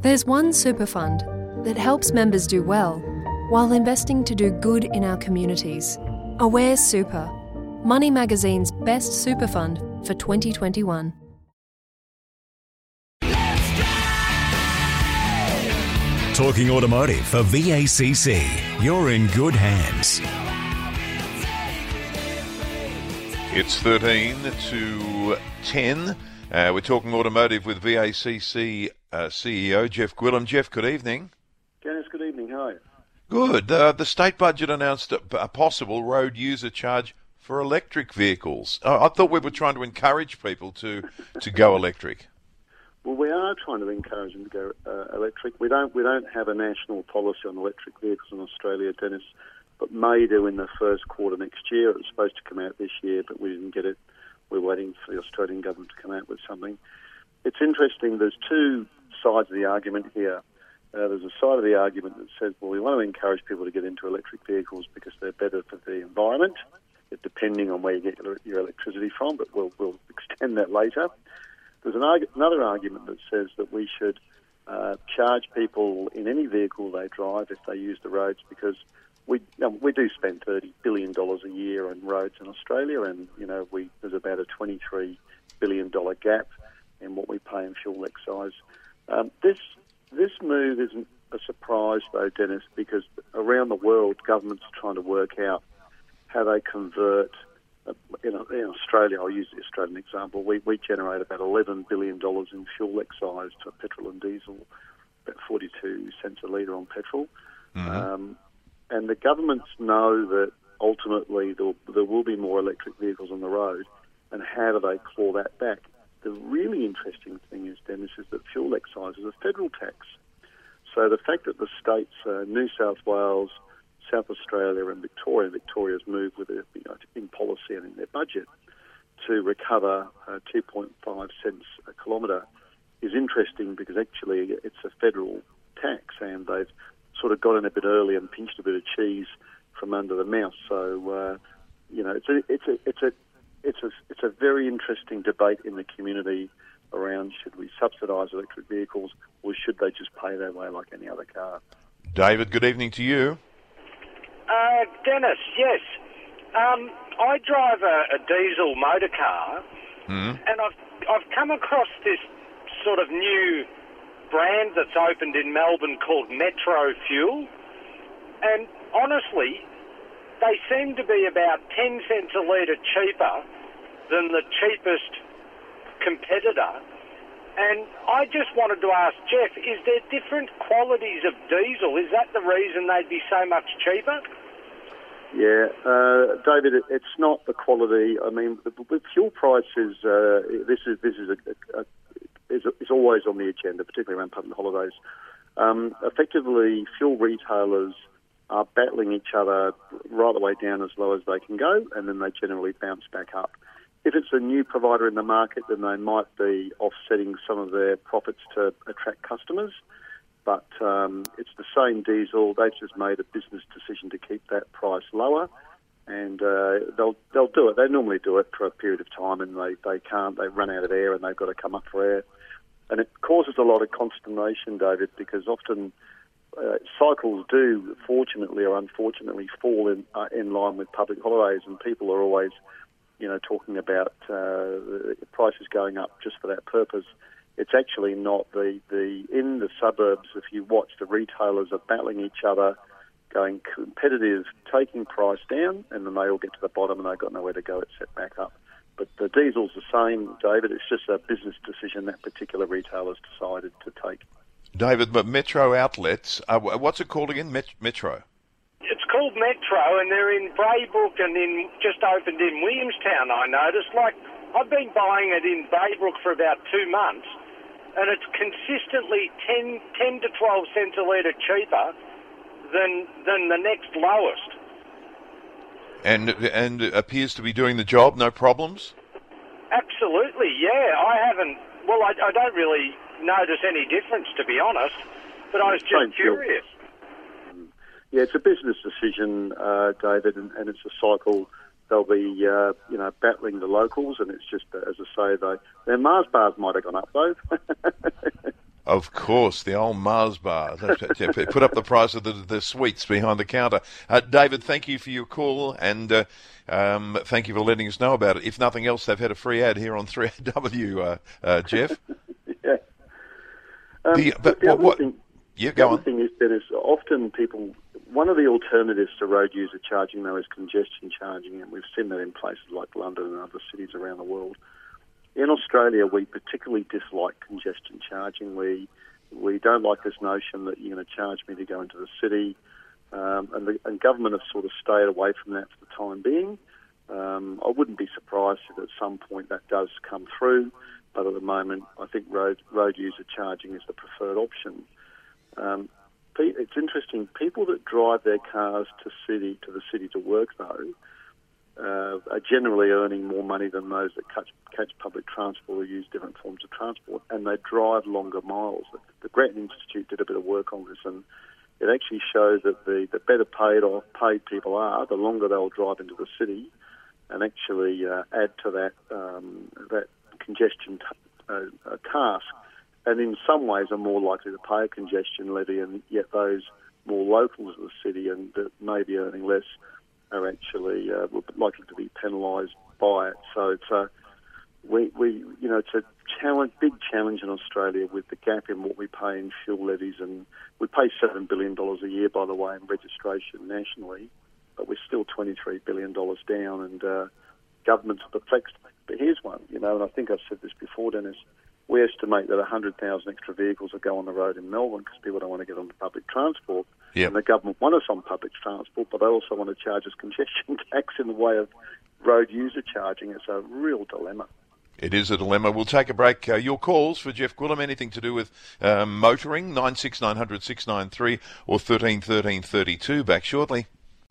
There's one super fund that helps members do well while investing to do good in our communities. Aware Super, Money Magazine's best super fund for 2021. Talking automotive for VACC. You're in good hands. It's 13 to 10. We're talking automotive with VACC CEO Jeff Gwillim. Jeff, good evening. Dennis, good evening. How are you? Good. The state budget announced a possible road user charge for electric vehicles. I thought we were trying to encourage people to go electric. Well, we are trying to encourage them to go electric. We don't have a national policy on electric vehicles in Australia, Dennis, but may do in the first quarter next year. It was supposed to come out this year, but we didn't get it. We're waiting for the Australian government to come out with something. It's interesting. There's two sides of the argument here. There's a side of the argument that says, well, we want to encourage people to get into electric vehicles because they're better for the environment, depending on where you get your electricity from, but we'll extend that later. There's another argument that says that we should charge people in any vehicle they drive if they use the roads, because we do spend $30 billion a year on roads in Australia, and there's about a $23 billion gap in what we pay in fuel excise. This move isn't a surprise, though, Dennis, because around the world, governments are trying to work out how they convert. In Australia, I'll use the Australian example, we generate about $11 billion in fuel excise to petrol and diesel, about 42 cents a litre on petrol. Mm-hmm. And the governments know that ultimately there will be more electric vehicles on the road, and how do they claw that back? The really interesting thing is, Dennis, is that fuel excise is a federal tax. So the fact that the states, New South Wales, South Australia and Victoria's moved with in policy and in their budget to recover 2.5 cents a kilometre is interesting, because actually it's a federal tax and they've sort of got in a bit early and pinched a bit of cheese from under the mouse. So it's a very interesting debate in the community around, should we subsidise electric vehicles or should they just pay their way like any other car? David, good evening to you. Dennis, yes. I drive a diesel motor car, and I've come across this sort of new brand that's opened in Melbourne called Metro Fuel, and honestly, they seem to be about 10 cents a litre cheaper than the cheapest competitor. And I just wanted to ask Jeff, is there different qualities of diesel? Is that the reason they'd be so much cheaper? Yeah, David, it's not the quality. I mean, with fuel prices, this is always on the agenda, particularly around public holidays. Effectively, fuel retailers are battling each other right the way down as low as they can go, and then they generally bounce back up. If it's a new provider in the market, then they might be offsetting some of their profits to attract customers. But it's the same diesel. They've just made a business decision to keep that price lower, and they'll do it. They normally do it for a period of time, and they can't. They run out of air, and they've got to come up for air. And it causes a lot of consternation, David, because often cycles do, fortunately or unfortunately, fall in line with public holidays, and people are always talking about prices going up just for that purpose. It's actually not. In the suburbs, if you watch, the retailers are battling each other, going competitive, taking price down, and then they all get to the bottom and they've got nowhere to go. It's set back up. But the diesel's the same, David. It's just a business decision that particular retailer's decided to take. David, but Metro outlets, what's it called again? Metro? It's called Metro, and they're in Braybrook and just opened in Williamstown, I noticed. I've been buying it in Braybrook for about 2 months, and it's consistently 10 to 12 cents a litre cheaper than the next lowest. And appears to be doing the job, no problems? Absolutely, yeah. I don't really notice any difference, to be honest, but I was just curious. Yeah, it's a business decision, David, and it's a cycle. They'll be, battling the locals, and it's just, as I say, their Mars bars might have gone up, though. Of course, the old Mars bar. Put up the price of the sweets behind the counter. David, thank you for your call, and thank you for letting us know about it. If nothing else, they've had a free ad here on 3AW, Jeff. Yeah. Go on. The thing is that often people, one of the alternatives to road user charging, though, is congestion charging, and we've seen that in places like London and other cities around the world. In Australia, we particularly dislike congestion charging. We don't like this notion that you're going to charge me to go into the city, and government have sort of stayed away from that for the time being. I wouldn't be surprised if at some point that does come through, but at the moment, I think road user charging is the preferred option. It's interesting. People that drive their cars to the city to work, though, are generally earning more money than those that catch public transport or use different forms of transport, and they drive longer miles. The Grattan Institute did a bit of work on this, and it actually shows that the better paid people are, the longer they'll drive into the city, and actually add to that congestion task. And in some ways are more likely to pay a congestion levy, and yet those more local to the city and that may be earning less are actually likely to be penalised by it. So it's a big challenge in Australia with the gap in what we pay in fuel levies, and we pay $7 billion a year, by the way, in registration nationally, but we're still $23 billion down, and governments are perplexed. But here's one, and I think I've said this before, Dennis. We estimate that 100,000 extra vehicles will go on the road in Melbourne because people don't want to get on the public transport. Yep. And the government want us on public transport, but they also want to charge us congestion tax in the way of road user charging. It's a real dilemma. It is a dilemma. We'll take a break. Your calls for Jeff Gwillim, anything to do with motoring, 96900 693 or 13 13 32. Back shortly.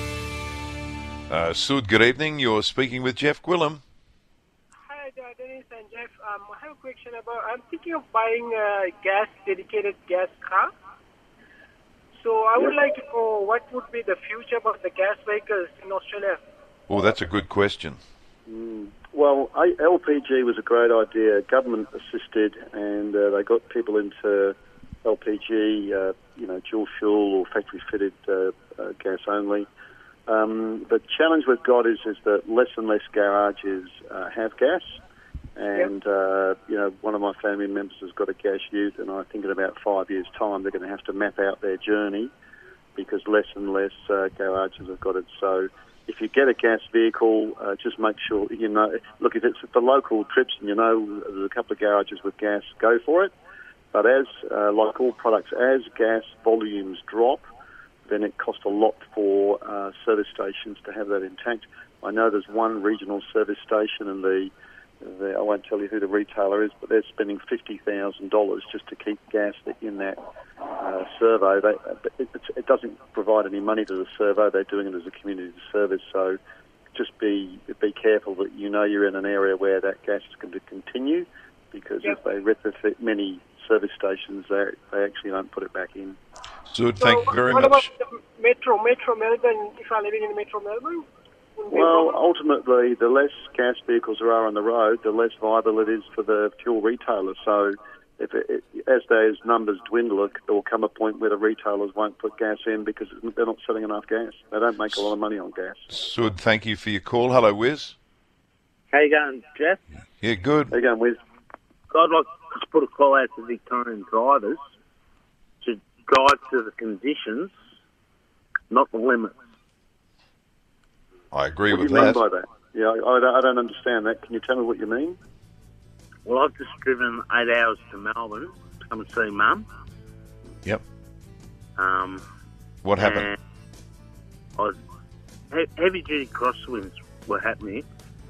Sud, good evening. You're speaking with Jeff Gwillim. Dennis and Jeff, I have a question about, I'm thinking of buying a dedicated gas car. So I would like to know what would be the future of the gas vehicles in Australia. Oh, that's a good question. Well, LPG was a great idea. Government assisted, and they got people into LPG, dual fuel or factory-fitted gas only. The challenge we've got is that less and less garages have gas. And, one of my family members has got a gas ute, and I think in about 5 years' time they're going to have to map out their journey because less and less garages have got it. So if you get a gas vehicle, just make sure, look, if it's at the local trips and there's a couple of garages with gas, go for it. But as, like all products, as gas volumes drop, then it costs a lot for service stations to have that intact. I know there's one regional service station, and I won't tell you who the retailer is, but they're spending $50,000 just to keep gas in that servo. It doesn't provide any money to the servo. They're doing it as a community service. So just be careful that you're in an area where that gas is going to continue, because if they retrofit many service stations, they actually don't put it back in. So thank you very much. What about the Metro Melbourne, if I'm living in Metro Melbourne? Well, ultimately, the less gas vehicles there are on the road, the less viable it is for the fuel retailer. So as those numbers dwindle, there will come a point where the retailers won't put gas in because they're not selling enough gas. They don't make a lot of money on gas. Sud, thank you for your call. Hello, Wiz. How you going, Jeff? Yeah, good. How you going, Wiz? I'd like to put a call out to Victorian drivers to drive to the conditions, not the limits. I agree with that. What do you that. mean by that? Yeah, I don't understand that. Can you tell me what you mean? Well, I've just driven 8 hours to Melbourne to come and see Mum. Yep. What happened? Heavy-duty crosswinds were happening.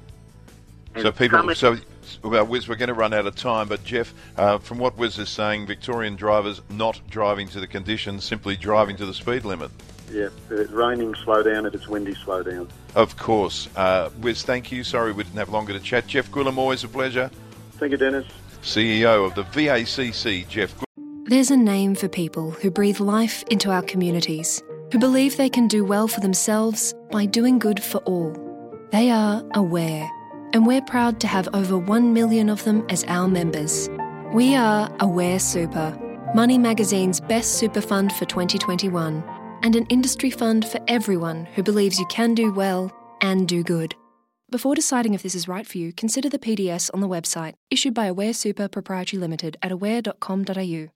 Wiz, we're going to run out of time, but Jeff, from what Wiz is saying, Victorian drivers not driving to the conditions, simply driving to the speed limit. Yeah, if it's raining, slow down. If it's windy, slow down. Of course. Wiz, thank you. Sorry we didn't have longer to chat. Jeff Gwillim, always a pleasure. Thank you, Dennis. CEO of the VACC, Jeff Gwillim. There's a name for people who breathe life into our communities, who believe they can do well for themselves by doing good for all. They are Aware, and we're proud to have over 1 million of them as our members. We are Aware Super, Money Magazine's best super fund for 2021, and an industry fund for everyone who believes you can do well and do good. Before deciding if this is right for you, consider the PDS on the website, issued by Aware Super Proprietary Limited at aware.com.au.